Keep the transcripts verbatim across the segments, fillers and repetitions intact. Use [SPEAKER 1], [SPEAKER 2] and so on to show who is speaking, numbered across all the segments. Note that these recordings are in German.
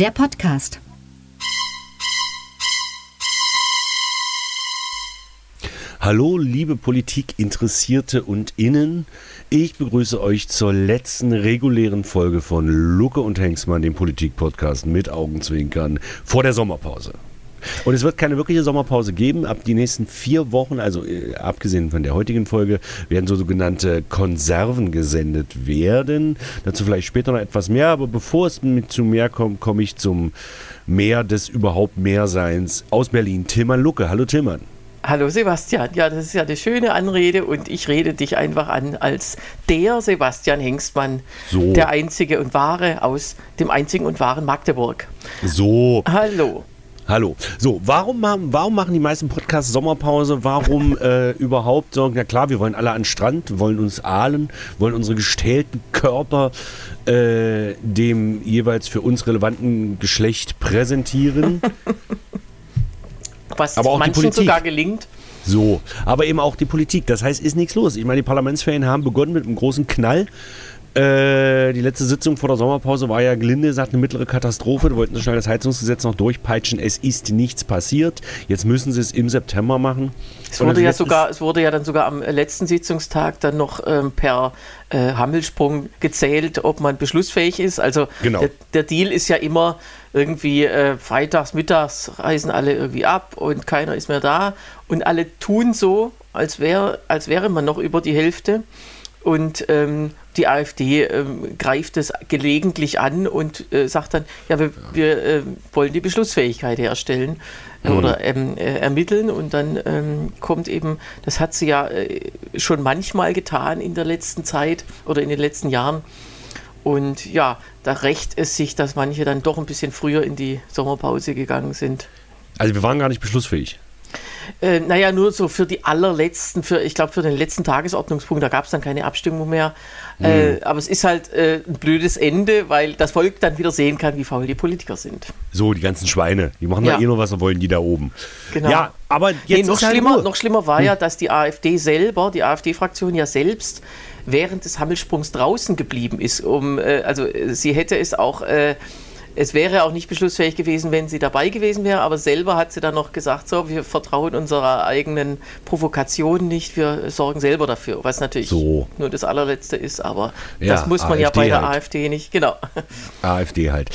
[SPEAKER 1] der Podcast.
[SPEAKER 2] Hallo, liebe Politikinteressierte und Innen. Ich begrüße euch zur letzten regulären Folge von Lucke und Hengstmann, dem Politik-Podcast mit Augenzwinkern vor der Sommerpause. Und es wird keine wirkliche Sommerpause geben. Ab die nächsten vier Wochen, also äh, abgesehen von der heutigen Folge, werden so sogenannte Konserven gesendet werden. Dazu vielleicht später noch etwas mehr. Aber bevor es mit zu mehr kommt, komme ich zum Mehr des überhaupt Mehrseins aus Berlin. Tilman Lucke. Hallo Tilman.
[SPEAKER 3] Hallo Sebastian, ja, das ist ja eine schöne Anrede und ich rede dich einfach an als der Sebastian Hengstmann,
[SPEAKER 2] so.
[SPEAKER 3] Der einzige und wahre aus dem einzigen und wahren Magdeburg.
[SPEAKER 2] So.
[SPEAKER 3] Hallo.
[SPEAKER 2] Hallo. So, warum, warum machen die meisten Podcasts Sommerpause? Warum äh, überhaupt sagen, na klar, wir wollen alle an den Strand, wollen uns ahlen, wollen unsere gestählten Körper äh, dem jeweils für uns relevanten Geschlecht präsentieren.
[SPEAKER 3] Was
[SPEAKER 2] aber auch
[SPEAKER 3] manchen sogar gelingt.
[SPEAKER 2] So, aber eben auch die Politik. Das heißt, ist nichts los. Ich meine, die Parlamentsferien haben begonnen mit einem großen Knall. Äh, die letzte Sitzung vor der Sommerpause war ja gelinde gesagt eine mittlere Katastrophe. Die wollten so schnell das Heizungsgesetz noch durchpeitschen. Es ist nichts passiert. Jetzt müssen sie es im September machen.
[SPEAKER 3] Es wurde, ja sogar, es wurde ja dann sogar am letzten Sitzungstag dann noch ähm, per äh, Hammelsprung gezählt, ob man beschlussfähig ist. Also
[SPEAKER 2] genau.
[SPEAKER 3] der, der Deal ist ja immer irgendwie äh, freitags, mittags reisen alle irgendwie ab und keiner ist mehr da. Und alle tun so, als, wär, als wäre man noch über die Hälfte. Und ähm, die AfD ähm, greift es gelegentlich an und äh, sagt dann, ja, wir, wir äh, wollen die Beschlussfähigkeit herstellen äh, mhm. oder ähm, äh, ermitteln. Und dann ähm, kommt eben, das hat sie ja äh, schon manchmal getan in der letzten Zeit oder in den letzten Jahren. Und ja, da rächt es sich, dass manche dann doch ein bisschen früher in die Sommerpause gegangen sind.
[SPEAKER 2] Also wir waren gar nicht beschlussfähig.
[SPEAKER 3] Äh, naja, nur so für die allerletzten, für, ich glaube für den letzten Tagesordnungspunkt, da gab es dann keine Abstimmung mehr. Mhm. Äh, aber es ist halt äh, ein blödes Ende, weil das Volk dann wieder sehen kann, wie faul die Politiker sind.
[SPEAKER 2] So, die ganzen Schweine, die machen ja eh nur, was sie wollen, die da oben.
[SPEAKER 3] Genau.
[SPEAKER 2] Ja, aber jetzt
[SPEAKER 3] nee, noch,
[SPEAKER 2] ist halt
[SPEAKER 3] schlimmer,
[SPEAKER 2] Ruhe.
[SPEAKER 3] noch schlimmer war hm. ja, dass die AfD selber, die AfD-Fraktion ja selbst während des Hammelsprungs draußen geblieben ist. Um, äh, also äh, sie hätte es auch... Äh, Es wäre auch nicht beschlussfähig gewesen, wenn sie dabei gewesen wäre, aber selber hat sie dann noch gesagt, so, wir vertrauen unserer eigenen Provokation nicht, wir sorgen selber dafür, was natürlich
[SPEAKER 2] so. nur
[SPEAKER 3] das allerletzte ist, aber
[SPEAKER 2] ja,
[SPEAKER 3] das muss man
[SPEAKER 2] AfD
[SPEAKER 3] ja bei der
[SPEAKER 2] halt.
[SPEAKER 3] AfD nicht, genau.
[SPEAKER 2] AfD halt.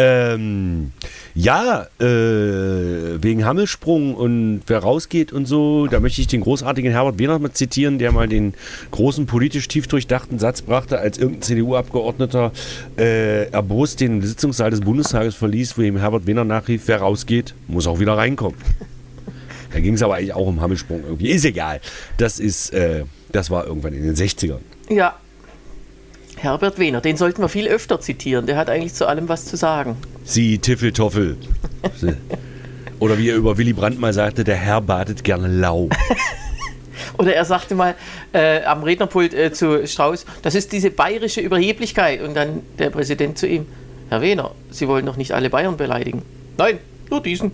[SPEAKER 2] Ähm, ja, äh, wegen Hammelsprung und wer rausgeht und so, da möchte ich den großartigen Herbert Wehner mal zitieren, der mal den großen politisch tief durchdachten Satz brachte, als irgendein C D U-Abgeordneter äh, erbost den Sitzungssaal des Bundestages verließ, wo ihm Herbert Wehner nachrief, wer rausgeht, muss auch wieder reinkommen. Da ging es aber eigentlich auch um Hammelsprung irgendwie. Ist egal. Das ist, äh, das war irgendwann in den sechzigern.
[SPEAKER 3] Ja, Herbert Wehner, den sollten wir viel öfter zitieren. Der hat eigentlich zu allem was zu sagen.
[SPEAKER 2] Sie Tiffeltoffel. Oder wie er über Willy Brandt mal sagte, der Herr badet gerne lau.
[SPEAKER 3] Oder er sagte mal äh, am Rednerpult äh, zu Strauß, das ist diese bayerische Überheblichkeit. Und dann der Präsident zu ihm, Herr Wehner, Sie wollen doch nicht alle Bayern beleidigen. Nein, nur diesen.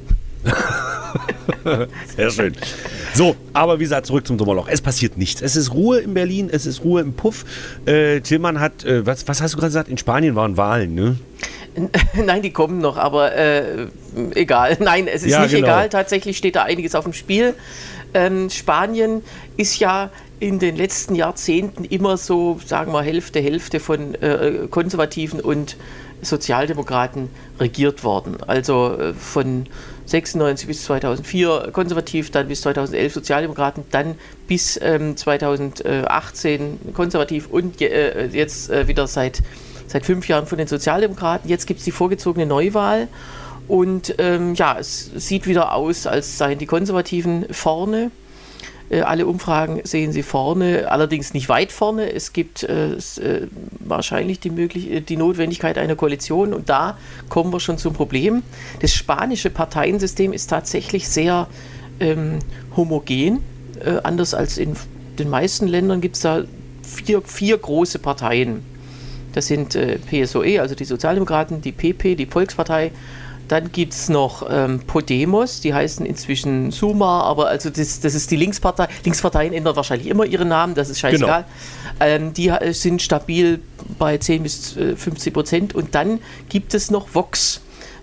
[SPEAKER 2] Sehr schön. So, aber wie gesagt, zurück zum Sommerloch. Es passiert nichts. Es ist Ruhe in Berlin, es ist Ruhe im Puff. Äh, Tilman hat, äh, was, was hast du gerade gesagt? In Spanien waren Wahlen, ne?
[SPEAKER 3] Nein, die kommen noch, aber äh, egal. Nein, es ist
[SPEAKER 2] ja,
[SPEAKER 3] nicht
[SPEAKER 2] genau.
[SPEAKER 3] egal. Tatsächlich steht da einiges auf dem Spiel. Ähm, Spanien ist ja in den letzten Jahrzehnten immer so, sagen wir, Hälfte, Hälfte von äh, Konservativen und Sozialdemokraten regiert worden. Also äh, von sechsundneunzig bis zweitausendvier konservativ, dann bis zweitausendelf Sozialdemokraten, dann bis ähm, zweitausendachtzehn konservativ und äh, jetzt äh, wieder seit, seit fünf Jahren von den Sozialdemokraten. Jetzt gibt es die vorgezogene Neuwahl und ähm, ja, es sieht wieder aus, als seien die Konservativen vorne. Äh, alle Umfragen sehen sie vorne, allerdings nicht weit vorne. Es gibt äh, es, äh, wahrscheinlich die, möglich- die Notwendigkeit einer Koalition und da kommen wir schon zum Problem. Das spanische Parteiensystem ist tatsächlich sehr ähm, homogen. Äh, anders als in den meisten Ländern gibt es da vier, vier große Parteien. Das sind äh, P S O E, also die Sozialdemokraten, die P P, die Volkspartei. Dann gibt es noch ähm, Podemos, die heißen inzwischen Suma, aber also das, das ist die Linkspartei. Linksparteien ändern wahrscheinlich immer ihren Namen, das ist scheißegal. Genau. Ähm, die äh, sind stabil bei zehn bis fünfzehn Prozent. Und dann gibt es noch Vox.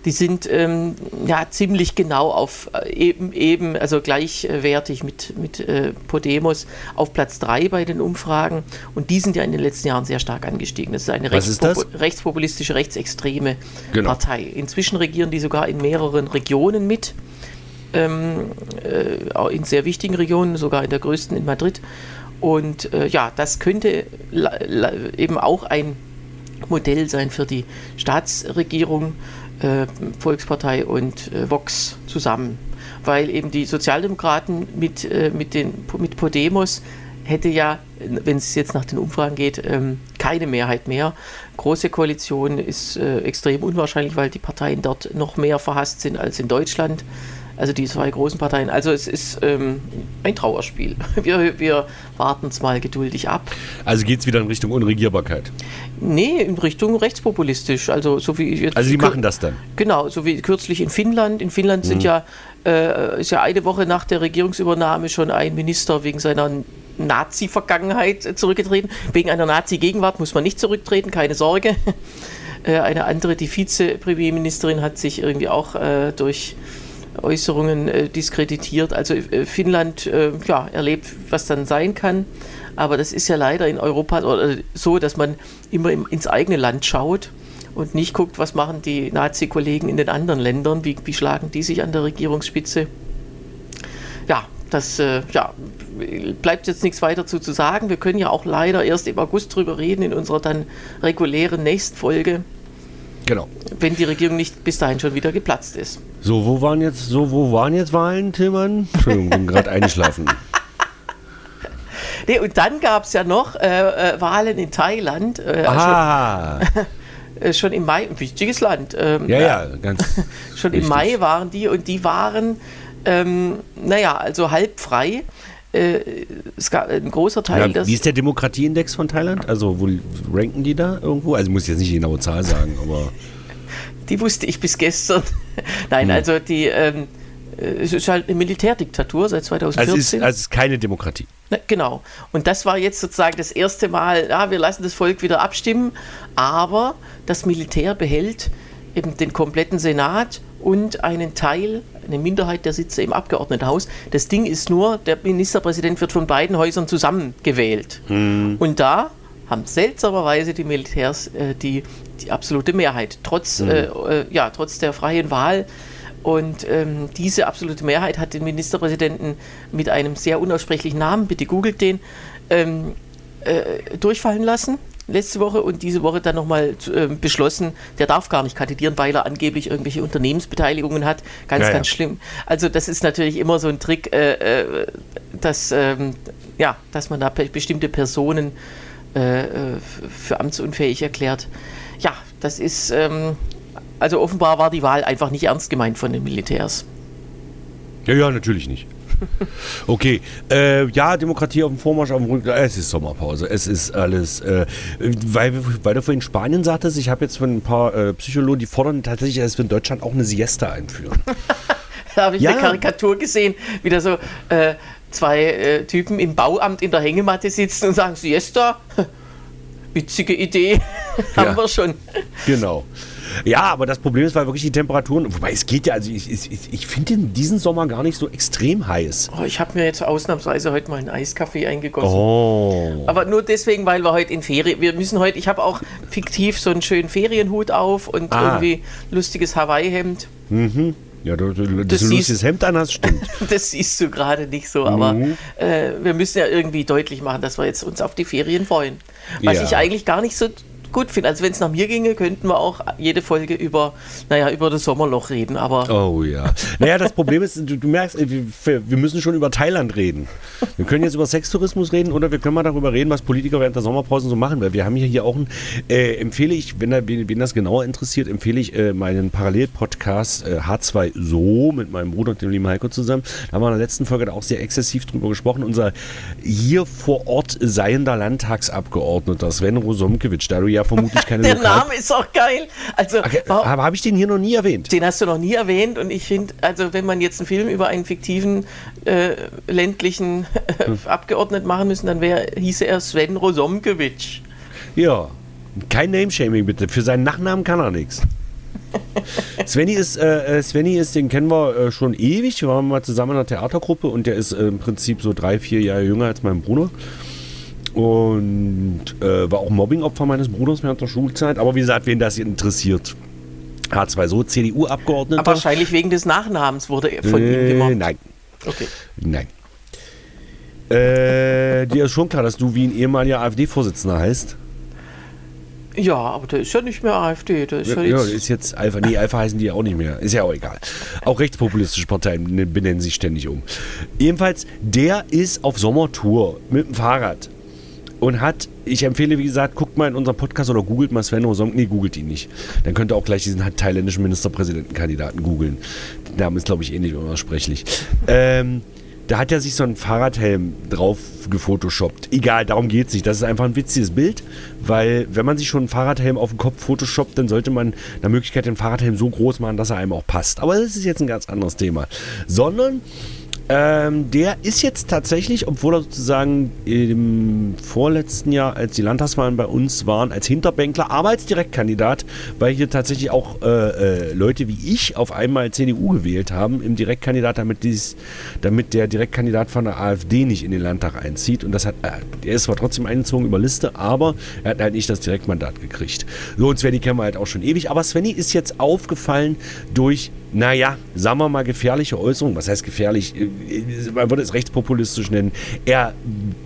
[SPEAKER 3] Die sind ähm, ja ziemlich genau auf äh, eben, eben, also gleichwertig mit, mit äh, Podemos auf Platz drei bei den Umfragen. Und die sind ja in den letzten Jahren sehr stark angestiegen. Das ist eine
[SPEAKER 2] Was ist das?
[SPEAKER 3] rechtspopulistische, rechtsextreme
[SPEAKER 2] Genau.
[SPEAKER 3] Partei. Inzwischen regieren die sogar in mehreren Regionen mit. Ähm, äh, auch in sehr wichtigen Regionen, sogar in der größten in Madrid. Und äh, ja, das könnte la, la, eben auch ein Modell sein für die Staatsregierung, äh, Volkspartei und äh, Vox zusammen. Weil eben die Sozialdemokraten mit, äh, mit, den, mit Podemos hätte ja, wenn es jetzt nach den Umfragen geht, ähm, keine Mehrheit mehr. Große Koalition ist äh, extrem unwahrscheinlich, weil die Parteien dort noch mehr verhasst sind als in Deutschland. Also die zwei großen Parteien. Also es ist ähm, ein Trauerspiel. Wir, wir warten es mal geduldig ab.
[SPEAKER 2] Also geht es wieder in Richtung Unregierbarkeit?
[SPEAKER 3] Nee, in Richtung rechtspopulistisch. Also, so wie jetzt
[SPEAKER 2] also die machen das dann?
[SPEAKER 3] Genau, so wie kürzlich in Finnland. In Finnland sind mhm. ja, äh, ist ja eine Woche nach der Regierungsübernahme schon ein Minister wegen seiner Nazi-Vergangenheit zurückgetreten. Wegen einer Nazi-Gegenwart muss man nicht zurücktreten, keine Sorge. Eine andere, die Vize-Premierministerin, hat sich irgendwie auch äh, durch Äußerungen äh, diskreditiert. Also äh, Finnland äh, ja, erlebt, was dann sein kann. Aber das ist ja leider in Europa oder, so, dass man immer im, ins eigene Land schaut und nicht guckt, was machen die Nazi-Kollegen in den anderen Ländern, wie, wie schlagen die sich an der Regierungsspitze. Ja, das äh, ja, bleibt jetzt nichts weiter zu, zu sagen. Wir können ja auch leider erst im August drüber reden, in unserer dann regulären nächsten Folge.
[SPEAKER 2] Genau.
[SPEAKER 3] Wenn die Regierung nicht bis dahin schon wieder geplatzt ist.
[SPEAKER 2] So, wo waren jetzt, so, wo waren jetzt Wahlen, Tillmann? Entschuldigung, bin gerade eingeschlafen.
[SPEAKER 3] Nee, und dann gab es ja noch äh, äh, Wahlen in Thailand. Äh,
[SPEAKER 2] ah.
[SPEAKER 3] Schon, schon im Mai, ein wichtiges Land. Ähm,
[SPEAKER 2] ja, ja, ganz
[SPEAKER 3] Schon
[SPEAKER 2] wichtig.
[SPEAKER 3] Im Mai waren die und die waren, ähm, naja, also halb frei. Äh, es gab ein großer Teil.
[SPEAKER 2] Ja, wie ist der Demokratieindex von Thailand? Also wo ranken die da irgendwo? Also ich muss jetzt nicht die genaue Zahl sagen, aber...
[SPEAKER 3] Die wusste ich bis gestern. Nein, hm. also die, ähm, es ist halt eine Militärdiktatur seit zweitausendvierzehn.
[SPEAKER 2] Also es ist, also es ist keine Demokratie.
[SPEAKER 3] Na, genau. Und das war jetzt sozusagen das erste Mal, ja, wir lassen das Volk wieder abstimmen, aber das Militär behält eben den kompletten Senat und einen Teil, eine Minderheit der Sitze im Abgeordnetenhaus. Das Ding ist nur, der Ministerpräsident wird von beiden Häusern zusammengewählt. Hm. Und da haben seltsamerweise die Militärs äh, die, die absolute Mehrheit, trotz, hm. äh, ja, trotz der freien Wahl. Und ähm, diese absolute Mehrheit hat den Ministerpräsidenten mit einem sehr unaussprechlichen Namen, bitte googelt den, ähm, äh, durchfallen lassen. Letzte Woche und diese Woche dann nochmal äh, beschlossen, der darf gar nicht kandidieren, weil er angeblich irgendwelche Unternehmensbeteiligungen hat. Ganz, ja, ganz ja. schlimm. Also das ist natürlich immer so ein Trick, äh, äh, dass, ähm, ja, dass man da pe- bestimmte Personen äh, für amtsunfähig erklärt. Ja, das ist, ähm, also offenbar war die Wahl einfach nicht ernst gemeint von den Militärs.
[SPEAKER 2] Ja, ja, natürlich nicht. Okay, äh, ja, Demokratie auf dem Vormarsch, auf dem Rücken, äh, es ist Sommerpause, es ist alles, äh, weil, weil du vorhin Spanien sagtest, ich habe jetzt von ein paar äh, Psychologen, die fordern tatsächlich, dass wir in Deutschland auch eine Siesta einführen.
[SPEAKER 3] Da habe ich
[SPEAKER 2] ja.
[SPEAKER 3] eine Karikatur gesehen, wie da so äh, zwei äh, Typen im Bauamt in der Hängematte sitzen und sagen, Siesta, witzige Idee, haben ja. wir schon.
[SPEAKER 2] Genau. Ja, aber das Problem ist, weil wirklich die Temperaturen, wobei es geht ja, also ich, ich, ich finde diesen Sommer gar nicht so extrem heiß.
[SPEAKER 3] Oh, ich habe mir jetzt ausnahmsweise heute mal einen Eiskaffee eingegossen.
[SPEAKER 2] Oh.
[SPEAKER 3] Aber nur deswegen, weil wir heute in Ferien, wir müssen heute, ich habe auch fiktiv so einen schönen Ferienhut auf und ah. irgendwie lustiges Hawaii-Hemd.
[SPEAKER 2] Mhm. Ja, du, du, das, das du ein lustiges Hemd an hast, stimmt.
[SPEAKER 3] Das siehst du gerade nicht so, aber mhm. äh, wir müssen ja irgendwie deutlich machen, dass wir jetzt uns auf die Ferien freuen. Was ja. ich eigentlich gar nicht so gut finde. Also wenn es nach mir ginge, könnten wir auch jede Folge über, naja, über das Sommerloch reden, aber...
[SPEAKER 2] Oh ja. Naja, das Problem ist, du, du merkst, wir, wir müssen schon über Thailand reden. Wir können jetzt über Sextourismus reden oder wir können mal darüber reden, was Politiker während der Sommerpause so machen, weil wir haben hier, hier auch einen, äh, empfehle ich, wenn, da, wen das genauer interessiert, empfehle ich äh, meinen Parallel-Podcast äh, H zwei So mit meinem Bruder und dem lieben Heiko zusammen. Da haben wir in der letzten Folge da auch sehr exzessiv drüber gesprochen. Unser hier vor Ort seiender Landtagsabgeordneter Sven Rosomkewitsch, da du ja vermutlich keine
[SPEAKER 3] Der
[SPEAKER 2] Lokal-
[SPEAKER 3] Name ist auch geil. Also,
[SPEAKER 2] okay, aber habe ich den hier noch nie erwähnt?
[SPEAKER 3] Den hast du noch nie erwähnt und ich finde, also wenn man jetzt einen Film über einen fiktiven äh, ländlichen äh, hm. Abgeordneten machen müssen, dann wäre, hieße er Sven Rosomkewitsch.
[SPEAKER 2] Ja, kein Name-Shaming bitte. Für seinen Nachnamen kann er nichts. Svenny ist, äh, Svenny ist, den kennen wir äh, schon ewig. Wir waren mal zusammen in einer Theatergruppe und der ist äh, im Prinzip so drei, vier Jahre jünger als mein Bruder. Und äh, war auch Mobbingopfer meines Bruders während der Schulzeit. Aber wie gesagt, wen das interessiert. Hat zwar so C D U-Abgeordneter.
[SPEAKER 3] Aber wahrscheinlich wegen des Nachnamens wurde er von
[SPEAKER 2] äh,
[SPEAKER 3] ihm gemobbt.
[SPEAKER 2] Nein.
[SPEAKER 3] Okay.
[SPEAKER 2] Nein. Äh, dir ist schon klar, dass du wie ein ehemaliger AfD-Vorsitzender heißt.
[SPEAKER 3] Ja, aber der ist ja nicht mehr AfD. Der ist ja,
[SPEAKER 2] ja,
[SPEAKER 3] jetzt
[SPEAKER 2] ja, ist jetzt Alpha. Nee, Alpha heißen die ja auch nicht mehr. Ist ja auch egal. Auch rechtspopulistische Parteien benennen sich ständig um. Jedenfalls, der ist auf Sommertour mit dem Fahrrad. Und hat, ich empfehle, wie gesagt, guckt mal in unseren Podcast oder googelt mal Sven Rosonk. Nee, googelt ihn nicht. Dann könnt ihr auch gleich diesen thailändischen Ministerpräsidentenkandidaten googeln. Der Name ist, glaube ich, ähnlich unaussprechlich. Ähm, da hat er sich so einen Fahrradhelm drauf gefotoshoppt. Egal, darum geht es nicht. Das ist einfach ein witziges Bild, weil wenn man sich schon einen Fahrradhelm auf den Kopf photoshoppt, dann sollte man nach Möglichkeit den Fahrradhelm so groß machen, dass er einem auch passt. Aber das ist jetzt ein ganz anderes Thema. Sondern Ähm, der ist jetzt tatsächlich, obwohl er sozusagen im vorletzten Jahr, als die Landtagswahlen bei uns waren, als Hinterbänkler, aber als Direktkandidat, weil hier tatsächlich auch äh, äh, Leute wie ich auf einmal C D U gewählt haben im Direktkandidat, damit, dies, damit der Direktkandidat von der AfD nicht in den Landtag einzieht. Und das hat, äh, er ist zwar trotzdem eingezogen über Liste, aber er hat halt nicht das Direktmandat gekriegt. So, und Svenny kennen wir halt auch schon ewig, aber Svenny ist jetzt aufgefallen durch, naja, sagen wir mal, gefährliche Äußerungen. Was heißt gefährlich? Man würde es rechtspopulistisch nennen. Er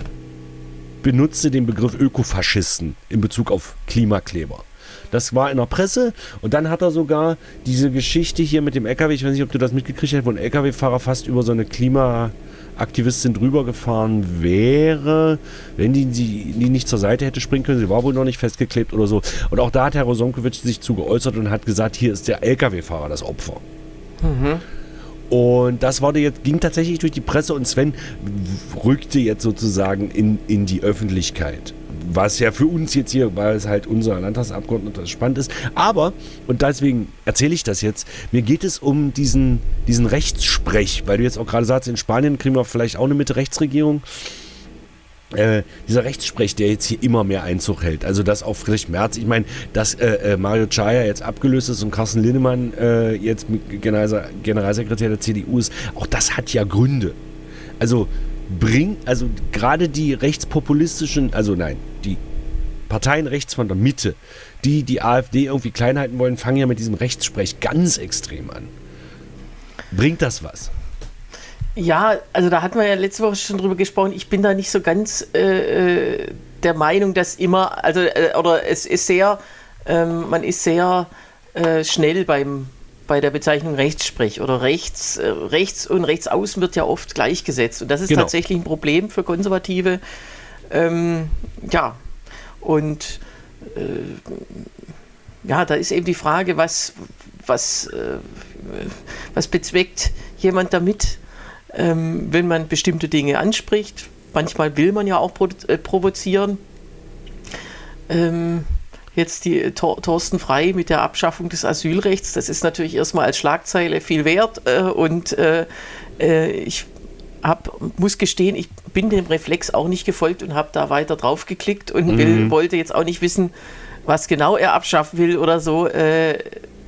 [SPEAKER 2] benutzte den Begriff Ökofaschisten in Bezug auf Klimakleber. Das war in der Presse und dann hat er sogar diese Geschichte hier mit dem L K W, ich weiß nicht, ob du das mitgekriegt hast, wo ein L K W-Fahrer fast über so eine Klimaaktivistin drüber gefahren wäre, wenn die, die, die nicht zur Seite hätte springen können. Sie war wohl noch nicht festgeklebt oder so. Und auch da hat Herr Rosonkowitsch sich zu geäußert und hat gesagt, hier ist der L K W-Fahrer das Opfer. Mhm. Und das wurde jetzt, ging tatsächlich durch die Presse und Sven rückte jetzt sozusagen in, in die Öffentlichkeit. Was ja für uns jetzt hier, weil es halt unser Landtagsabgeordneter spannend ist. Aber, und deswegen erzähle ich das jetzt, mir geht es um diesen, diesen Rechtssprech, weil du jetzt auch gerade sagst, in Spanien kriegen wir vielleicht auch eine Mitte-Rechts-Regierung. Äh, dieser Rechtssprech, der jetzt hier immer mehr Einzug hält. Also dass auch Friedrich Merz, ich meine, dass äh, äh, Mario Chaya jetzt abgelöst ist und Carsten Linnemann äh, jetzt General, Generalsekretär der C D U ist, auch das hat ja Gründe. Also bringt, also gerade die rechtspopulistischen, also nein, die Parteien rechts von der Mitte, die die AfD irgendwie klein halten wollen, fangen ja mit diesem Rechtssprech ganz extrem an. Bringt das was?
[SPEAKER 3] Ja, also da hatten wir ja letzte Woche schon drüber gesprochen. Ich bin da nicht so ganz äh, der Meinung, dass immer, also äh, oder es ist sehr, ähm, man ist sehr äh, schnell beim bei der Bezeichnung Rechtssprech oder rechts, äh, rechts und rechtsaußen wird ja oft gleichgesetzt und das ist genau. tatsächlich ein Problem für Konservative. Ähm, ja, und äh, ja, da ist eben die Frage, was was äh, was bezweckt jemand damit? Ähm, wenn man bestimmte Dinge anspricht. Manchmal will man ja auch provo- äh, provozieren. Ähm, jetzt die Tor- Thorsten Frey mit der Abschaffung des Asylrechts, das ist natürlich erstmal als Schlagzeile viel wert äh, und äh, äh, ich hab, muss gestehen, ich bin dem Reflex auch nicht gefolgt und habe da weiter drauf geklickt und mhm. will, wollte jetzt auch nicht wissen, was genau er abschaffen will oder so. Äh,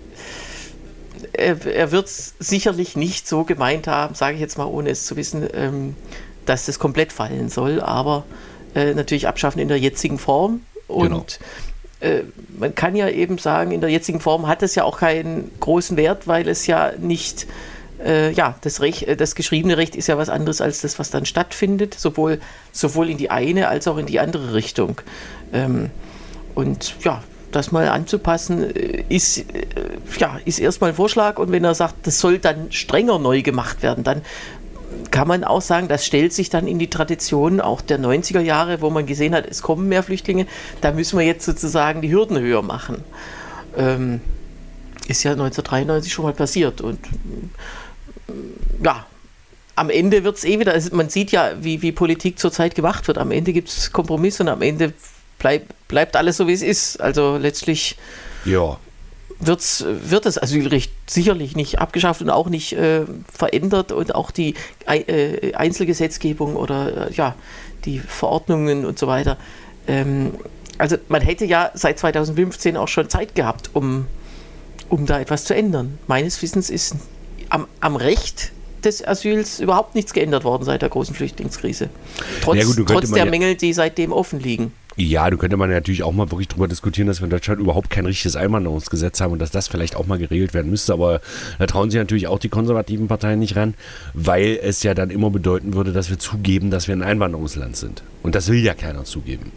[SPEAKER 3] Er, er wird es sicherlich nicht so gemeint haben, sage ich jetzt mal, ohne es zu wissen, ähm, dass das komplett fallen soll, aber äh, natürlich abschaffen in der jetzigen Form. Und genau. äh, man kann ja eben sagen, in der jetzigen Form hat es ja auch keinen großen Wert, weil es ja nicht, äh, ja, das, Recht, das geschriebene Recht ist ja was anderes als das, was dann stattfindet, sowohl, sowohl in die eine als auch in die andere Richtung. Ähm, und ja, das mal anzupassen, ist, ja, ist erstmal ein Vorschlag und wenn er sagt, das soll dann strenger neu gemacht werden, dann kann man auch sagen, das stellt sich dann in die Tradition auch der neunziger Jahre, wo man gesehen hat, es kommen mehr Flüchtlinge, da müssen wir jetzt sozusagen die Hürden höher machen. Ähm, ist ja neunzehnhundertdreiundneunzig schon mal passiert und ja, am Ende wird es eh wieder, also man sieht ja, wie, wie Politik zurzeit gemacht wird, am Ende gibt es Kompromisse und am Ende Bleib, bleibt alles so, wie es ist. Also letztlich
[SPEAKER 2] ja.
[SPEAKER 3] wird's, wird das Asylrecht sicherlich nicht abgeschafft und auch nicht äh, verändert und auch die äh, Einzelgesetzgebung oder äh, ja, die Verordnungen und so weiter. Ähm, also man hätte ja seit zweitausendfünfzehn auch schon Zeit gehabt, um um da etwas zu ändern. Meines Wissens ist am, am Recht des Asyls überhaupt nichts geändert worden seit der großen Flüchtlingskrise. Trotz,
[SPEAKER 2] ja, gut,
[SPEAKER 3] trotz der
[SPEAKER 2] ja,
[SPEAKER 3] Mängel, die seitdem offen liegen.
[SPEAKER 2] Ja, du könnte man natürlich auch mal wirklich darüber diskutieren, dass wir in Deutschland überhaupt kein richtiges Einwanderungsgesetz haben und dass das vielleicht auch mal geregelt werden müsste, aber da trauen sich natürlich auch die konservativen Parteien nicht ran, weil es ja dann immer bedeuten würde, dass wir zugeben, dass wir ein Einwanderungsland sind. Und das will ja keiner zugeben.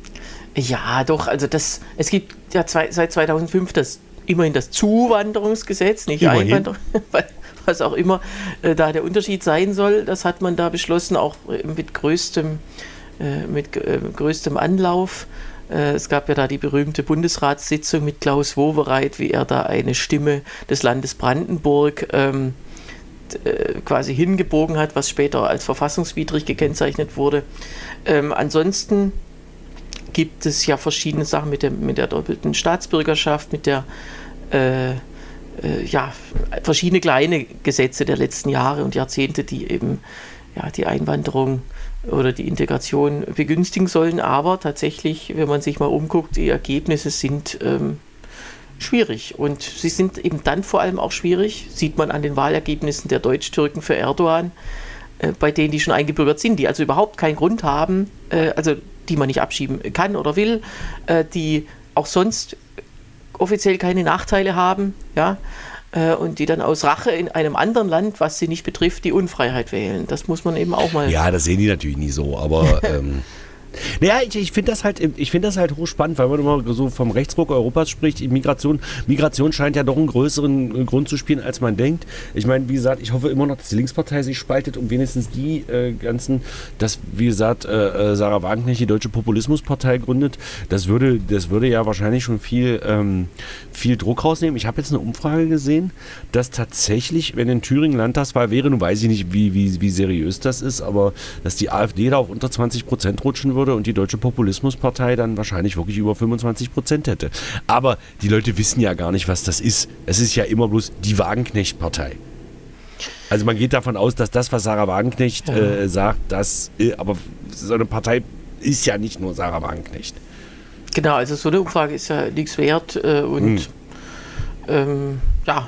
[SPEAKER 3] Ja, doch, also das, es gibt ja zwei, seit zweitausendfünf das, immerhin das Zuwanderungsgesetz, nicht Einwanderung, was auch immer äh, da der Unterschied sein soll, das hat man da beschlossen, auch mit größtem mit äh, größtem Anlauf. Äh, es gab ja da die berühmte Bundesratssitzung mit Klaus Wowereit, wie er da eine Stimme des Landes Brandenburg ähm, äh, quasi hingebogen hat, was später als verfassungswidrig gekennzeichnet wurde. Ähm, ansonsten gibt es ja verschiedene Sachen mit der, mit der doppelten Staatsbürgerschaft, mit der äh, äh, ja, verschiedene kleine Gesetze der letzten Jahre und Jahrzehnte, die eben ja, die Einwanderung oder die Integration begünstigen sollen, aber tatsächlich, wenn man sich mal umguckt, die Ergebnisse sind ähm, schwierig und sie sind eben dann vor allem auch schwierig, sieht man an den Wahlergebnissen der Deutsch-Türken für Erdogan, äh, bei denen die schon eingebürgert sind, die also überhaupt keinen Grund haben, äh, also die man nicht abschieben kann oder will, äh, die auch sonst offiziell keine Nachteile haben, ja, und die dann aus Rache in einem anderen Land, was sie nicht betrifft, die Unfreiheit wählen. Das muss man eben auch mal...
[SPEAKER 2] Ja, das sehen die natürlich nie so, aber... ähm, naja, ich, ich finde das halt, ich finde das halt hochspannend, weil man immer so vom Rechtsruck Europas spricht. Migration, Migration scheint ja doch einen größeren Grund zu spielen, als man denkt. Ich meine, wie gesagt, ich hoffe immer noch, dass die Linkspartei sich spaltet, um wenigstens die äh, ganzen, dass, wie gesagt, äh, Sarah Wagenknecht die Deutsche Populismuspartei gründet. Das würde, das würde ja wahrscheinlich schon viel, ähm, viel Druck rausnehmen. Ich habe jetzt eine Umfrage gesehen, dass tatsächlich, wenn in Thüringen Landtagswahl wäre, nun weiß ich nicht, wie, wie, wie seriös das ist, aber dass die AfD da auf unter zwanzig Prozent rutschen würde und die Deutsche Populismuspartei dann wahrscheinlich wirklich über fünfundzwanzig Prozent hätte. Aber die Leute wissen ja gar nicht, was das ist. Es ist ja immer bloß die Wagenknecht-Partei. Also man geht davon aus, dass das, was Sarah Wagenknecht ja. äh, sagt, das, äh, aber so eine Partei ist ja nicht nur Sarah Wagenknecht.
[SPEAKER 3] Genau, also so eine Umfrage ist ja nichts wert äh, und hm. ähm, ja,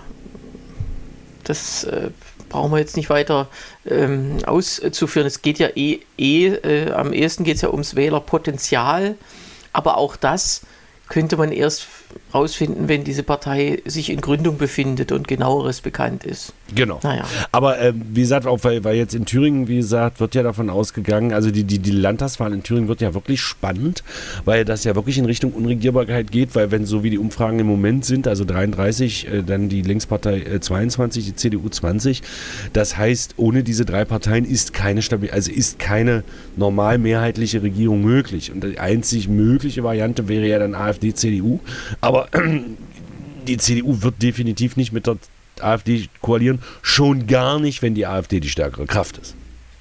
[SPEAKER 3] das äh, brauchen wir jetzt nicht weiter ähm, auszuführen. Es geht ja eh, eh äh, am ehesten geht es ja ums Wählerpotenzial, aber auch das könnte man erst rausfinden, wenn diese Partei sich in Gründung befindet und genaueres bekannt ist.
[SPEAKER 2] Genau.
[SPEAKER 3] Naja.
[SPEAKER 2] Aber äh, wie gesagt, auch weil, weil jetzt in Thüringen, wie gesagt, wird ja davon ausgegangen, also die, die, die Landtagswahl in Thüringen wird ja wirklich spannend, weil das ja wirklich in Richtung Unregierbarkeit geht, weil wenn so wie die Umfragen im Moment sind, also dreiunddreißig, äh, dann die Linkspartei äh, zweiundzwanzig, die C D U zwanzig, das heißt, ohne diese drei Parteien ist keine stabil, also ist keine normal mehrheitliche Regierung möglich. Und die einzig mögliche Variante wäre ja dann AfD, C D U. Aber die C D U wird definitiv nicht mit der AfD koalieren, schon gar nicht, wenn die AfD die stärkere Kraft ist.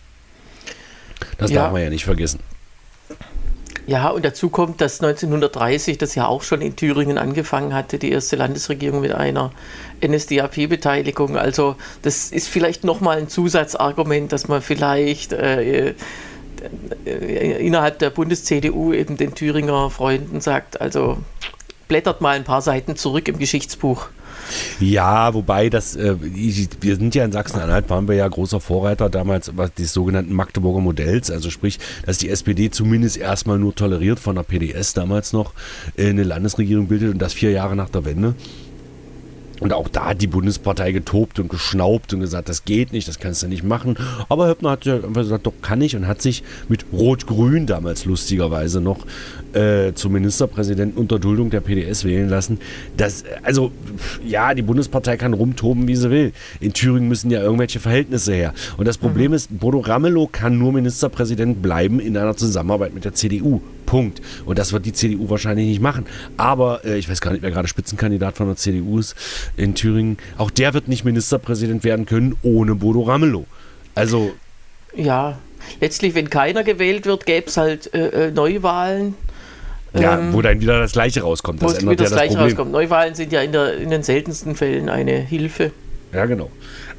[SPEAKER 2] Das ja. darf man ja nicht vergessen.
[SPEAKER 3] Ja, und dazu kommt, dass neunzehnhundertdreißig das ja auch schon in Thüringen angefangen hatte, die erste Landesregierung mit einer N S D A P-Beteiligung. Also das ist vielleicht nochmal ein Zusatzargument, dass man vielleicht äh, äh, innerhalb der Bundes-C D U eben den Thüringer Freunden sagt, also blättert mal ein paar Seiten zurück im Geschichtsbuch.
[SPEAKER 2] Ja, wobei das, äh, wir sind ja in Sachsen-Anhalt, waren wir ja großer Vorreiter damals des sogenannten Magdeburger Modells, also sprich, dass die S P D zumindest erstmal nur toleriert von der P D S damals noch äh, eine Landesregierung bildet und das vier Jahre nach der Wende. Und auch da hat die Bundespartei getobt und geschnaubt und gesagt, das geht nicht, das kannst du nicht machen. Aber Höppner hat ja einfach gesagt, doch kann ich und hat sich mit Rot-Grün damals lustigerweise noch äh, zum Ministerpräsidenten unter Duldung der P D S wählen lassen. Das, also ja, die Bundespartei kann rumtoben, wie sie will. In Thüringen müssen ja irgendwelche Verhältnisse her. Und das Problem mhm. ist, Bodo Ramelow kann nur Ministerpräsident bleiben in einer Zusammenarbeit mit der C D U. Punkt. Und das wird die C D U wahrscheinlich nicht machen. Aber äh, ich weiß gar nicht, wer gerade Spitzenkandidat von der C D U ist in Thüringen. Auch der wird nicht Ministerpräsident werden können ohne Bodo Ramelow. Also
[SPEAKER 3] ja, letztlich, wenn keiner gewählt wird, gäbe es halt äh, Neuwahlen.
[SPEAKER 2] Ja,
[SPEAKER 3] ähm,
[SPEAKER 2] wo dann wieder das Gleiche rauskommt.
[SPEAKER 3] Das wo wieder
[SPEAKER 2] ja
[SPEAKER 3] das Gleiche
[SPEAKER 2] das
[SPEAKER 3] rauskommt. Neuwahlen sind ja in, der, in den seltensten Fällen eine Hilfe.
[SPEAKER 2] Ja, genau.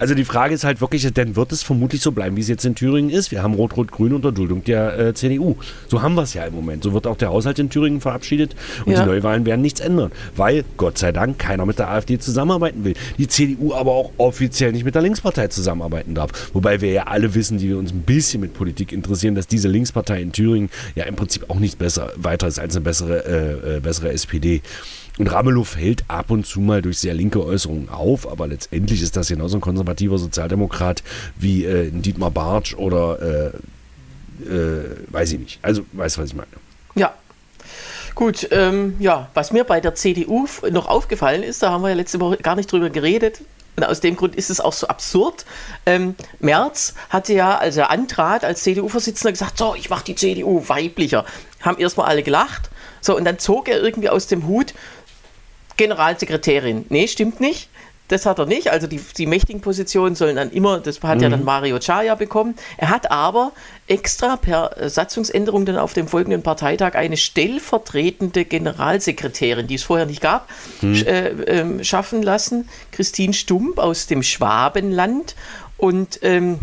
[SPEAKER 2] Also die Frage ist halt wirklich, dann wird es vermutlich so bleiben, wie es jetzt in Thüringen ist. Wir haben Rot-Rot-Grün unter Duldung der äh, C D U. So haben wir es ja im Moment. So wird auch der Haushalt in Thüringen verabschiedet und ja. die Neuwahlen werden nichts ändern, weil Gott sei Dank keiner mit der AfD zusammenarbeiten will. Die C D U aber auch offiziell nicht mit der Linkspartei zusammenarbeiten darf. Wobei wir ja alle wissen, die wir uns ein bisschen mit Politik interessieren, dass diese Linkspartei in Thüringen ja im Prinzip auch nichts besser weiter ist als eine bessere, äh, äh, bessere S P D. Und Ramelow fällt ab und zu mal durch sehr linke Äußerungen auf, aber letztendlich ist das genauso ein konservativer Sozialdemokrat wie äh, ein Dietmar Bartsch oder äh, äh, weiß ich nicht. Also, weißt du, was ich meine?
[SPEAKER 3] Ja. Gut, ähm, ja, was mir bei der C D U noch aufgefallen ist, da haben wir ja letzte Woche gar nicht drüber geredet, und aus dem Grund ist es auch so absurd. Ähm, Merz hatte ja, als er antrat, als C D U-Vorsitzender gesagt, so, ich mache die C D U weiblicher. Haben erstmal alle gelacht. So, und dann zog er irgendwie aus dem Hut Generalsekretärin. Nee, stimmt nicht. Das hat er nicht. Also die, die mächtigen Positionen sollen dann immer, das hat mhm. ja dann Mario Chaya bekommen. Er hat aber extra per Satzungsänderung dann auf dem folgenden Parteitag eine stellvertretende Generalsekretärin, die es vorher nicht gab, mhm. sch, äh, äh, schaffen lassen. Christine Stump aus dem Schwabenland. Und ähm,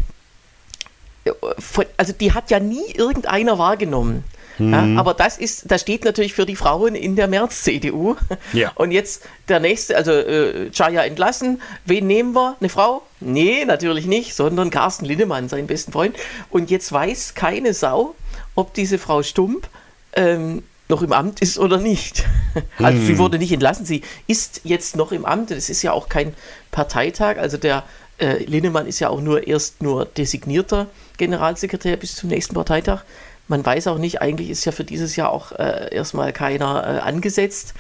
[SPEAKER 3] von, also die hat ja nie irgendeiner wahrgenommen. Ja, aber das ist, das steht natürlich für die Frauen in der Merz-C D U. Ja. Und jetzt der nächste, also äh, Chaya entlassen. Wen nehmen wir? Eine Frau? Nee, natürlich nicht, sondern Carsten Linnemann, seinen besten Freund. Und jetzt weiß keine Sau, ob diese Frau Stump ähm, noch im Amt ist oder nicht. Also hm. sie wurde nicht entlassen, sie ist jetzt noch im Amt. Das ist ja auch kein Parteitag. Also der äh, Linnemann ist ja auch nur erst nur designierter Generalsekretär bis zum nächsten Parteitag. Man weiß auch nicht, eigentlich ist ja für dieses Jahr auch äh, erstmal keiner äh, angesetzt.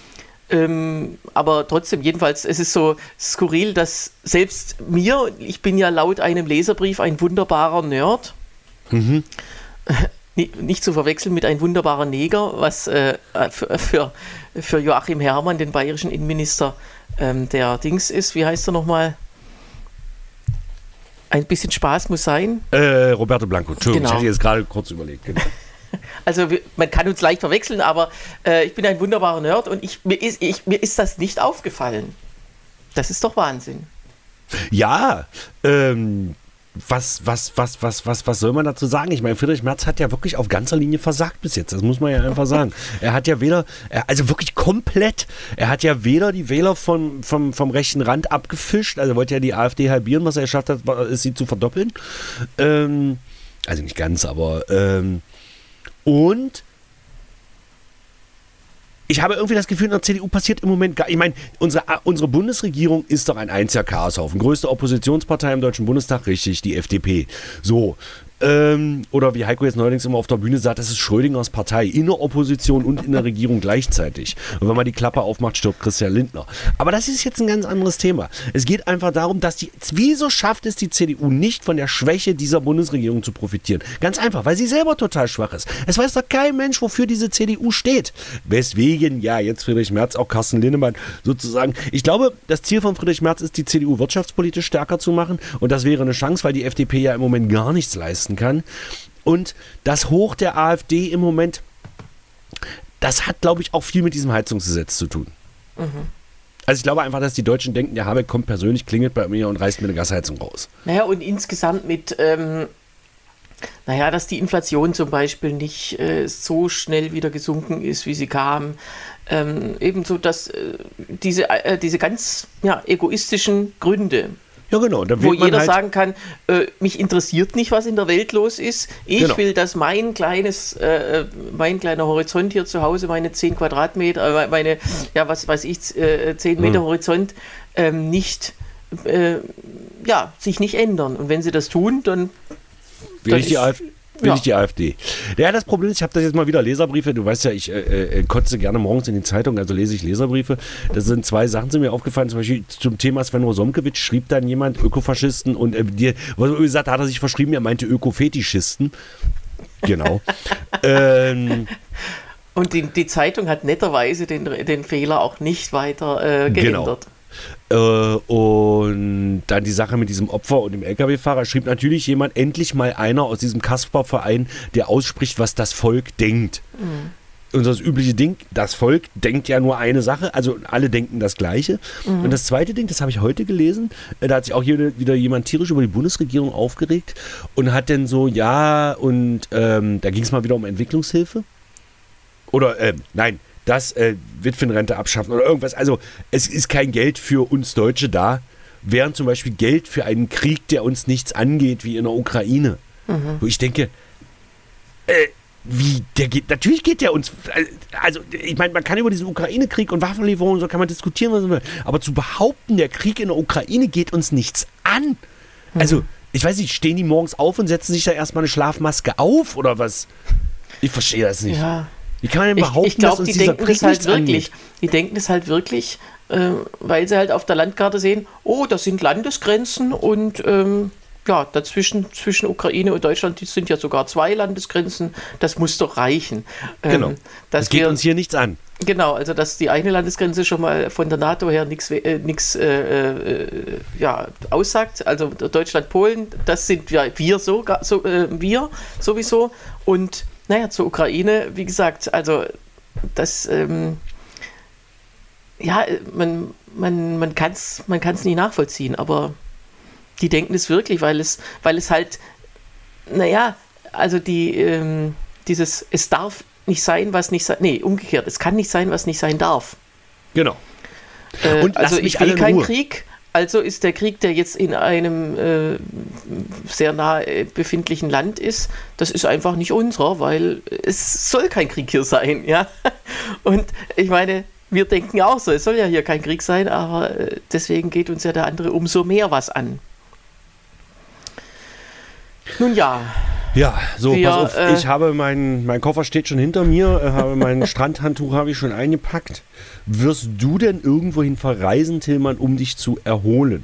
[SPEAKER 3] Ähm, aber trotzdem, jedenfalls, es ist so skurril, dass selbst mir, ich bin ja laut einem Leserbrief ein wunderbarer Nerd, mhm. nicht, nicht zu verwechseln mit ein wunderbarer Neger, was äh, für, für, für Joachim Herrmann, den bayerischen Innenminister, ähm, der Dings ist. Wie heißt er nochmal? Ein bisschen Spaß muss sein.
[SPEAKER 2] Äh, Roberto Blanco, Entschuldigung, genau. Ich hatte jetzt gerade kurz überlegt. Genau.
[SPEAKER 3] Also man kann uns leicht verwechseln, aber äh, ich bin ein wunderbarer Nerd und ich, mir, ist, ich, mir ist das nicht aufgefallen. Das ist doch Wahnsinn.
[SPEAKER 2] Ja, ähm, was, was, was, was, was, was soll man dazu sagen? Ich meine, Friedrich Merz hat ja wirklich auf ganzer Linie versagt bis jetzt. Das muss man ja einfach sagen. Er hat ja weder, er, also wirklich komplett, er hat ja weder die Wähler vom, vom, vom rechten Rand abgefischt, also wollte ja die AfD halbieren, was er geschafft hat, war, ist sie zu verdoppeln. Ähm, also nicht ganz, aber ähm, und ich habe irgendwie das Gefühl, in der C D U passiert im Moment gar, ich meine, unsere, unsere Bundesregierung ist doch ein einziger Chaoshaufen. Größte Oppositionspartei im Deutschen Bundestag, richtig, die F D P. So, ähm, oder wie Heiko jetzt neuerdings immer auf der Bühne sagt, das ist Schrödingers Partei, in der Opposition und in der Regierung gleichzeitig. Und wenn man die Klappe aufmacht, stirbt Christian Lindner. Aber das ist jetzt ein ganz anderes Thema. Es geht einfach darum, dass die, wieso schafft es die C D U nicht, von der Schwäche dieser Bundesregierung zu profitieren? Ganz einfach, weil sie selber total schwach ist. Es weiß doch kein Mensch, wofür diese C D U steht. Weswegen, ja, jetzt Friedrich Merz, auch Carsten Linnemann sozusagen. Ich glaube, das Ziel von Friedrich Merz ist, die C D U wirtschaftspolitisch stärker zu machen. Und das wäre eine Chance, weil die F D P ja im Moment gar nichts leisten kann. Und das Hoch der AfD im Moment, das hat, glaube ich, auch viel mit diesem Heizungsgesetz zu tun. Mhm. Also ich glaube einfach, dass die Deutschen denken, der Habeck kommt persönlich, klingelt bei mir und reißt mir eine Gasheizung raus.
[SPEAKER 3] Naja, und insgesamt mit, ähm, naja, dass die Inflation zum Beispiel nicht äh, so schnell wieder gesunken ist, wie sie kam. Ähm, ebenso, dass äh, diese, äh, diese ganz ja, egoistischen Gründe,
[SPEAKER 2] ja, genau. Da
[SPEAKER 3] wo jeder halt sagen kann, äh, mich interessiert nicht, was in der Welt los ist. Ich genau. will, dass mein kleines, äh, mein kleiner Horizont hier zu Hause, meine zehn Quadratmeter, äh, meine, ja, was weiß ich, äh, zehn Meter hm. Horizont, äh, nicht, äh, ja, sich nicht ändern. Und wenn sie das tun, dann
[SPEAKER 2] will ich die AfD. Will ja. ich die AfD. Ja, das Problem ist, ich habe das jetzt mal wieder Leserbriefe. Du weißt ja, ich äh, äh, kotze gerne morgens in die Zeitung, also lese ich Leserbriefe. Da sind zwei Sachen, sind mir aufgefallen. Zum Beispiel zum Thema Sven Rosomkewitsch schrieb dann jemand Ökofaschisten und äh, dir, was gesagt hat er sich verschrieben, er meinte Ökofetischisten. Genau. ähm,
[SPEAKER 3] und die, die Zeitung hat netterweise den, den Fehler auch nicht weiter äh, geändert. Genau.
[SPEAKER 2] Äh, und dann die Sache mit diesem Opfer und dem L K W-Fahrer schrieb natürlich jemand, endlich mal einer aus diesem Kasper-Verein, der ausspricht, was das Volk denkt. Mhm. unser übliche Ding, das Volk denkt ja nur eine Sache, also alle denken das Gleiche. Mhm. Und das zweite Ding, das habe ich heute gelesen, da hat sich auch hier wieder jemand tierisch über die Bundesregierung aufgeregt und hat dann so, ja, und ähm, da ging es mal wieder um Entwicklungshilfe. Oder, äh, nein, das äh, Witwenrente abschaffen oder irgendwas. Also es ist kein Geld für uns Deutsche da, während zum Beispiel Geld für einen Krieg, der uns nichts angeht, wie in der Ukraine. Mhm. Wo ich denke, äh, wie, der geht, natürlich geht der uns, also ich meine, man kann über diesen Ukraine-Krieg und Waffenlieferungen, so kann man diskutieren, was man will, aber zu behaupten, der Krieg in der Ukraine geht uns nichts an. Mhm. Also, ich weiß nicht, stehen die morgens auf und setzen sich da erstmal eine Schlafmaske auf oder was? Ich verstehe das nicht.
[SPEAKER 3] Ja.
[SPEAKER 2] Wie kann man denn behaupten,
[SPEAKER 3] ich, ich glaub,
[SPEAKER 2] dass uns
[SPEAKER 3] die
[SPEAKER 2] dieser
[SPEAKER 3] denken
[SPEAKER 2] Krieg
[SPEAKER 3] das halt
[SPEAKER 2] nichts
[SPEAKER 3] wirklich.
[SPEAKER 2] angeht?
[SPEAKER 3] Die denken das halt wirklich, äh, weil sie halt auf der Landkarte sehen, oh, das sind Landesgrenzen und ähm, ja, dazwischen zwischen Ukraine und Deutschland, die sind ja sogar zwei Landesgrenzen, das muss doch reichen. Ähm,
[SPEAKER 2] genau, das geht wir, uns hier nichts an.
[SPEAKER 3] Genau, also dass die eine Landesgrenze schon mal von der NATO her nichts äh, äh, ja, aussagt, also Deutschland, Polen, das sind ja wir, so, so, äh, wir sowieso und naja, zur Ukraine, wie gesagt, also das, ähm, ja, man, man, man kann es man kann's nie nachvollziehen, aber die denken es wirklich, weil es, weil es halt, naja, also die, ähm, dieses, es darf nicht sein, was nicht sein, nee, umgekehrt, es kann nicht sein, was nicht sein darf.
[SPEAKER 2] Genau.
[SPEAKER 3] Äh, Und also ich will keinen Krieg. Also ist der Krieg, der jetzt in einem äh, sehr nah befindlichen Land ist, das ist einfach nicht unserer, weil es soll kein Krieg hier sein, ja. Und ich meine, wir denken auch so, es soll ja hier kein Krieg sein, aber deswegen geht uns ja der andere umso mehr was an. Nun ja.
[SPEAKER 2] Ja, so,
[SPEAKER 3] wir,
[SPEAKER 2] pass auf,
[SPEAKER 3] äh,
[SPEAKER 2] ich habe mein, mein Koffer steht schon hinter mir, äh, habe mein Strandhandtuch habe ich schon eingepackt. Wirst du denn irgendwohin verreisen, Tillmann, um dich zu erholen?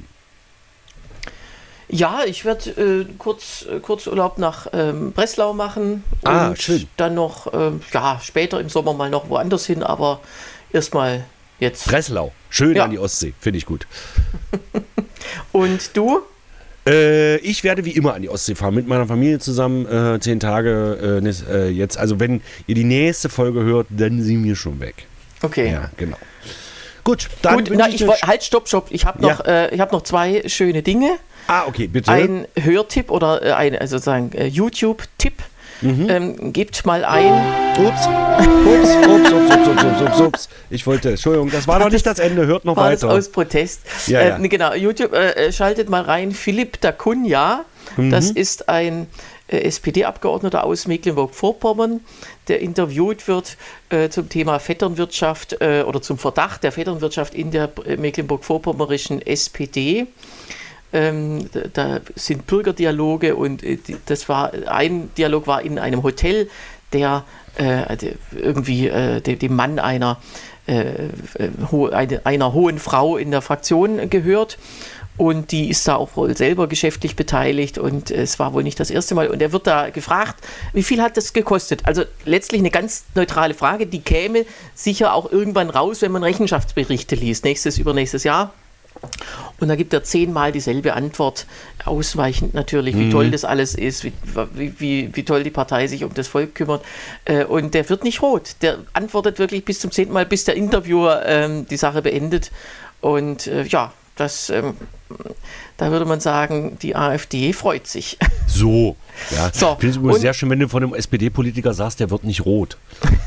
[SPEAKER 3] Ja, ich werde äh, kurz, äh, Kurzurlaub nach ähm, Breslau machen und
[SPEAKER 2] ah, schön.
[SPEAKER 3] dann noch, äh, ja, später im Sommer mal noch woanders hin, aber erstmal jetzt.
[SPEAKER 2] Breslau, schön
[SPEAKER 3] ja.
[SPEAKER 2] An die Ostsee, finde ich gut.
[SPEAKER 3] Und du?
[SPEAKER 2] Äh, ich werde wie immer an die Ostsee fahren, mit meiner Familie zusammen, äh, zehn Tage äh, jetzt. Also wenn ihr die nächste Folge hört, dann sind wir schon weg.
[SPEAKER 3] Okay.
[SPEAKER 2] Ja, genau. Gut, dann
[SPEAKER 3] Gut, na, ich ich halt, stopp, stopp. Ich habe noch, ja. äh, ich hab noch zwei schöne Dinge.
[SPEAKER 2] Ah, okay, bitte.
[SPEAKER 3] Ein Hörtipp oder äh, ein also sozusagen äh, YouTube-Tipp. Mhm. Ähm, gebt mal ein.
[SPEAKER 2] Ups, ups, ups, ups, ups, ups, ups, ups, ups. Ich wollte, Entschuldigung, das war noch nicht das Ende, hört noch
[SPEAKER 3] war
[SPEAKER 2] weiter.
[SPEAKER 3] Das aus Protest.
[SPEAKER 2] Ja, ja.
[SPEAKER 3] Äh, genau, YouTube, äh, schaltet mal rein. Philipp D'Acunha, mhm. das ist ein äh, S P D-Abgeordneter aus Mecklenburg-Vorpommern, der interviewt wird äh, zum Thema Vetternwirtschaft äh, oder zum Verdacht der Vetternwirtschaft in der äh, mecklenburg-vorpommerischen S P D. Ähm, da, da sind Bürgerdialoge und äh, das war ein Dialog war in einem Hotel, der äh, irgendwie äh, dem, dem Mann einer, äh, ho, eine, einer hohen Frau in der Fraktion gehört. Und die ist da auch wohl selber geschäftlich beteiligt und es war wohl nicht das erste Mal. Und er wird da gefragt, wie viel hat das gekostet? Also letztlich eine ganz neutrale Frage, die käme sicher auch irgendwann raus, wenn man Rechenschaftsberichte liest, nächstes, übernächstes Jahr. Und da gibt er zehnmal dieselbe Antwort, ausweichend natürlich, wie mhm. toll das alles ist, wie, wie, wie toll die Partei sich um das Volk kümmert. Und der wird nicht rot. Der antwortet wirklich bis zum zehnten Mal, bis der Interviewer ähm, die Sache beendet. Und äh, ja, das, ähm, da würde man sagen, die AfD freut sich.
[SPEAKER 2] So, ja.
[SPEAKER 3] So,
[SPEAKER 2] ich finde es immer sehr schön, wenn du von einem S P D-Politiker sagst, der wird nicht rot.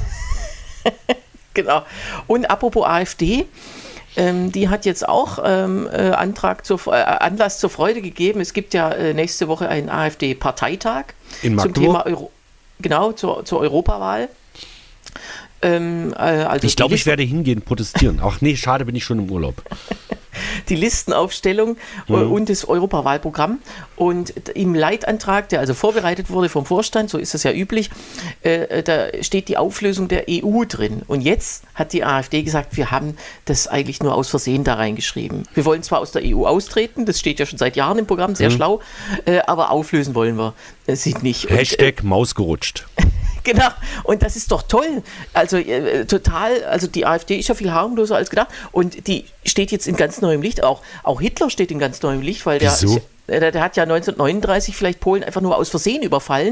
[SPEAKER 3] Genau. Und apropos AfD, ähm, die hat jetzt auch ähm, äh, Antrag zur, äh, Anlass zur Freude gegeben. Es gibt ja äh, nächste Woche einen AfD-Parteitag
[SPEAKER 2] in
[SPEAKER 3] zum Thema Euro, genau, zur, zur Europawahl. Ähm, äh, also
[SPEAKER 2] ich glaube, ich werde hingehen, protestieren. Ach nee, schade, bin ich schon im Urlaub.
[SPEAKER 3] Die Listenaufstellung mhm. und das Europawahlprogramm. Und im Leitantrag, der also vorbereitet wurde vom Vorstand, so ist es ja üblich, äh, da steht die Auflösung der E U drin. Und jetzt hat die AfD gesagt, wir haben das eigentlich nur aus Versehen da reingeschrieben. Wir wollen zwar aus der E U austreten, das steht ja schon seit Jahren im Programm, sehr mhm. schlau, äh, aber auflösen wollen wir äh, sie nicht.
[SPEAKER 2] Hashtag und, äh, Maus gerutscht.
[SPEAKER 3] Genau, und das ist doch toll. Also äh, total, also die AfD ist ja viel harmloser als gedacht und die steht jetzt in ganz neuem Licht. Auch, auch Hitler steht in ganz neuem Licht, weil der,
[SPEAKER 2] Wieso?
[SPEAKER 3] der, der hat ja neunzehnhundertneununddreißig vielleicht Polen einfach nur aus Versehen überfallen.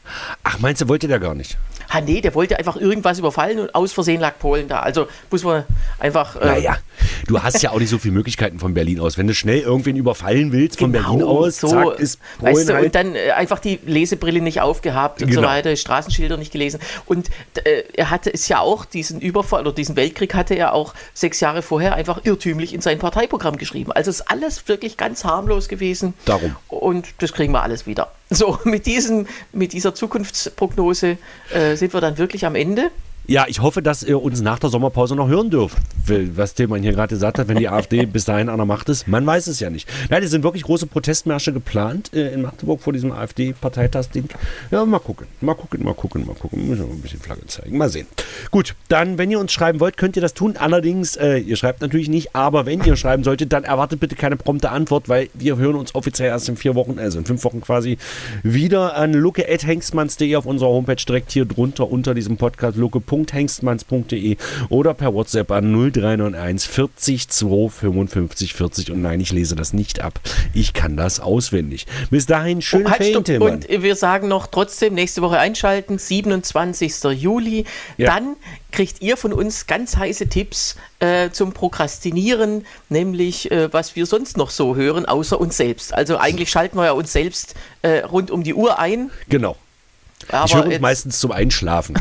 [SPEAKER 2] Ach, meinst du, wollte der gar nicht?
[SPEAKER 3] Ah, nee, der wollte einfach irgendwas überfallen und aus Versehen lag Polen da. Also muss man einfach... Äh,
[SPEAKER 2] naja, du hast ja auch nicht so viele Möglichkeiten von Berlin aus. Wenn du schnell irgendwen überfallen willst, von
[SPEAKER 3] genau,
[SPEAKER 2] Berlin aus,
[SPEAKER 3] so,
[SPEAKER 2] zack, ist Polen
[SPEAKER 3] weißt du,
[SPEAKER 2] halt.
[SPEAKER 3] und dann äh, einfach die Lesebrille nicht aufgehabt und
[SPEAKER 2] Genau.
[SPEAKER 3] so weiter, Straßenschilder nicht gelesen. Und äh, er hatte es ja auch, diesen Überfall oder diesen Weltkrieg hatte er auch sechs Jahre vorher einfach irrtümlich in sein Parteiprogramm geschrieben. Also ist alles wirklich ganz harmlos gewesen.
[SPEAKER 2] Darum.
[SPEAKER 3] Und das kriegen wir alles wieder. So, mit, diesen, mit dieser Zukunftsprognose äh, sind wir dann wirklich am Ende.
[SPEAKER 2] Ja, ich hoffe, dass ihr uns nach der Sommerpause noch hören dürft. Was Tilman hier gerade gesagt hat, wenn die AfD bis dahin an der Macht ist. Man weiß es ja nicht. Nein, es sind wirklich große Protestmärsche geplant äh, in Magdeburg vor diesem AfD-Parteitagsding. Ja, mal gucken. Mal gucken, mal gucken, mal gucken. Müssen wir ein bisschen Flagge zeigen. Mal sehen. Gut, dann, wenn ihr uns schreiben wollt, könnt ihr das tun. Allerdings, äh, ihr schreibt natürlich nicht, aber wenn ihr schreiben solltet, dann erwartet bitte keine prompte Antwort, weil wir hören uns offiziell erst in vier Wochen, also in fünf Wochen quasi, wieder an luke at hengstmanns punkt de auf unserer Homepage direkt hier drunter unter diesem Podcast luke punkt hengstmanns punkt de oder per WhatsApp an null drei neun eins vierzig zwei fünfundfünfzig vierzig und nein, ich lese das nicht ab. Ich kann das auswendig. Bis dahin, schöne
[SPEAKER 3] oh, halt,
[SPEAKER 2] Ferien, Tilman.
[SPEAKER 3] Und wir sagen noch trotzdem, nächste Woche einschalten, siebenundzwanzigster Juli.
[SPEAKER 2] Ja.
[SPEAKER 3] Dann kriegt ihr von uns ganz heiße Tipps äh, zum Prokrastinieren, nämlich äh, was wir sonst noch so hören, außer uns selbst. Also eigentlich schalten wir ja uns selbst äh, rund um die Uhr ein.
[SPEAKER 2] Genau.
[SPEAKER 3] Aber
[SPEAKER 2] ich höre uns
[SPEAKER 3] jetzt,
[SPEAKER 2] meistens zum Einschlafen.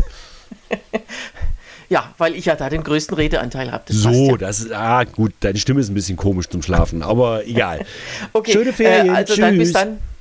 [SPEAKER 3] ja, weil ich ja da den größten Redeanteil habe. Das
[SPEAKER 2] so,
[SPEAKER 3] ja.
[SPEAKER 2] das ist, ah gut, deine Stimme ist ein bisschen komisch zum Schlafen, aber egal.
[SPEAKER 3] Okay,
[SPEAKER 2] Schöne Ferien,
[SPEAKER 3] äh, also
[SPEAKER 2] tschüss.
[SPEAKER 3] dann bis dann.